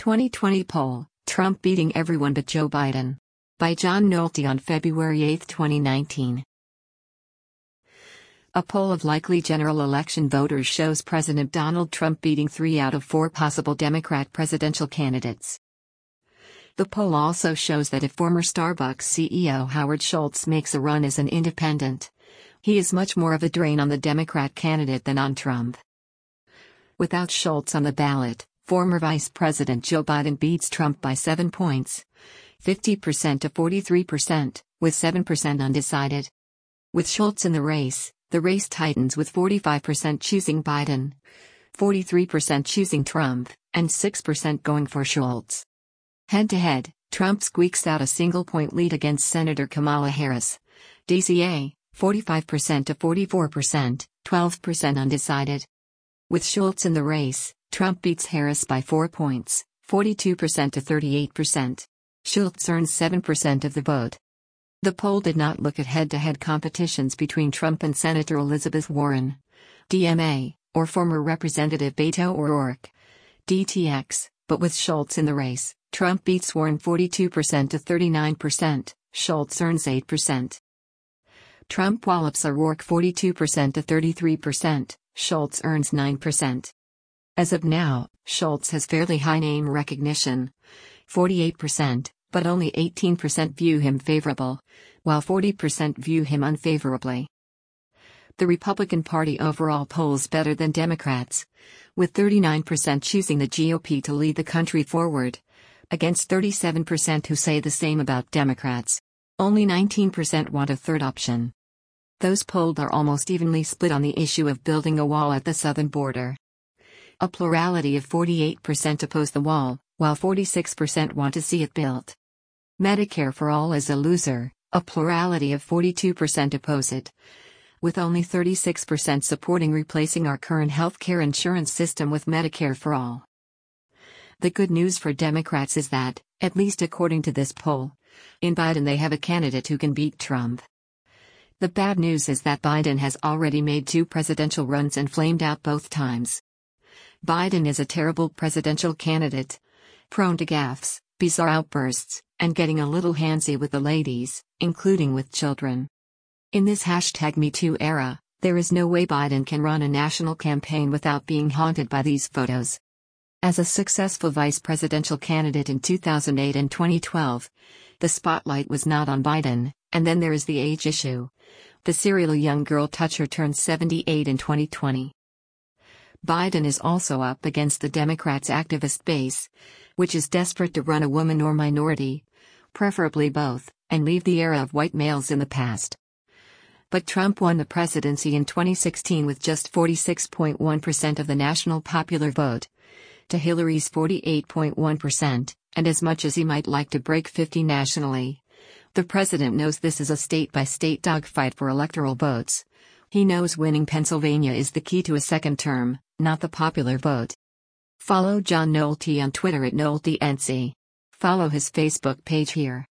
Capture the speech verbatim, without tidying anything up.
twenty twenty poll, Trump beating everyone but Joe Biden. By John Nolte on February eighth, twenty nineteen. A poll of likely general election voters shows President Donald Trump beating three out of four possible Democrat presidential candidates. The poll also shows that if former Starbucks C E O Howard Schultz makes a run as an independent, he is much more of a drain on the Democrat candidate than on Trump. Without Schultz on the ballot, former Vice President Joe Biden beats Trump by seven points, fifty percent to forty-three percent, with seven percent undecided. With Schultz in the race, the race tightens with forty-five percent choosing Biden, forty-three percent choosing Trump, and six percent going for Schultz. Head-to-head, Trump squeaks out a single-point lead against Senator Kamala Harris, D C A, forty-five percent to forty-four percent, twelve percent undecided. With Schultz in the race, Trump beats Harris by four points, forty-two percent to thirty-eight percent. Schultz earns seven percent of the vote. The poll did not look at head-to-head competitions between Trump and Senator Elizabeth Warren, D M A, or former Representative Beto O'Rourke, D T X, but with Schultz in the race, Trump beats Warren forty-two percent to thirty-nine percent, Schultz earns eight percent. Trump wallops O'Rourke forty-two percent to thirty-three percent, Schultz earns nine percent. As of now, Schultz has fairly high name recognition, forty-eight percent, but only eighteen percent view him favorable, while forty percent view him unfavorably. The Republican Party overall polls better than Democrats, with thirty-nine percent choosing the G O P to lead the country forward, against thirty-seven percent who say the same about Democrats. Only nineteen percent want a third option. Those polled are almost evenly split on the issue of building a wall at the southern border. A plurality of forty-eight percent oppose the wall, while forty-six percent want to see it built. Medicare for all is a loser, a plurality of forty-two percent oppose it, with only thirty-six percent supporting replacing our current healthcare insurance system with Medicare for all. The good news for Democrats is that, at least according to this poll, in Biden they have a candidate who can beat Trump. The bad news is that Biden has already made two presidential runs and flamed out both times. Biden is a terrible presidential candidate, prone to gaffes, bizarre outbursts, and getting a little handsy with the ladies, including with children. In this hashtag Me Too era, there is no way Biden can run a national campaign without being haunted by these photos. As a successful vice presidential candidate in two thousand eight and twenty twelve, the spotlight was not on Biden, and then there is the age issue. The serial young girl toucher turned seventy-eight in twenty twenty. Biden is also up against the Democrats' activist base, which is desperate to run a woman or minority, preferably both, and leave the era of white males in the past. But Trump won the presidency in twenty sixteen with just forty-six point one percent of the national popular vote, to Hillary's forty-eight point one percent, and as much as he might like to break fifty nationally, the president knows this is a state-by-state dogfight for electoral votes. He knows winning Pennsylvania is the key to a second term, not the popular vote. Follow John Nolte on Twitter at NolteNC. Follow his Facebook page here.